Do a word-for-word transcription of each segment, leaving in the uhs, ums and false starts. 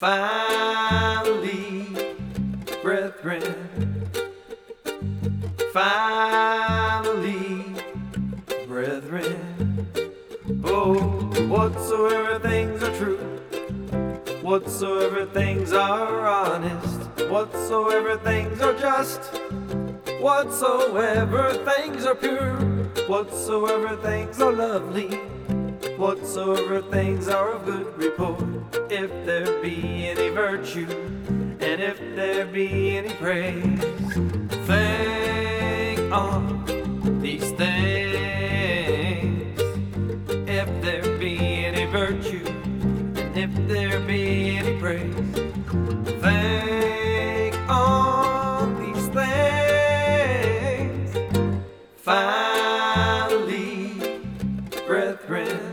Finally, brethren, finally, brethren, oh, whatsoever things are true, whatsoever things are honest, whatsoever things are just, whatsoever things are pure, whatsoever things are lovely, whatsoever things are of good report, if there be any virtue, and if there be any praise, think on these things. If there be any virtue, and if there be any praise, think on these things. Finally, brethren,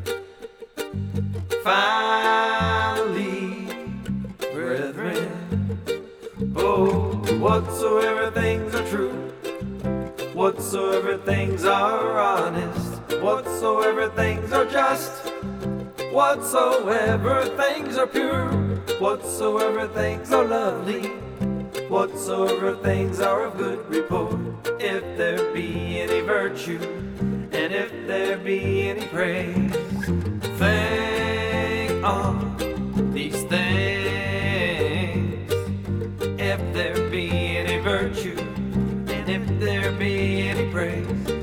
finally, brethren, oh, whatsoever things are true, whatsoever things are honest, whatsoever things are just, whatsoever things are pure, whatsoever things are lovely, whatsoever things are of good report, if there be any virtue, and if there be any praise, think on these things. If there be any virtue, and if there be any praise,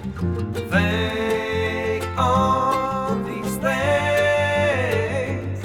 think on these things.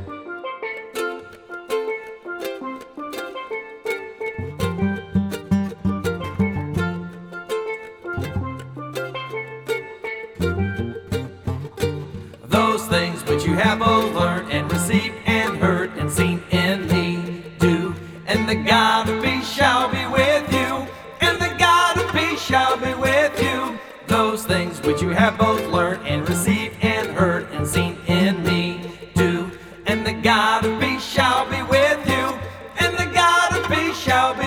Those things which you have both learned and received and heard and seen in me, do, and the God of peace shall be with you, and the God of peace shall be with you. Those things which you have both learned and received and heard and seen in me, do, and the God of peace shall be with you, and the God of peace shall be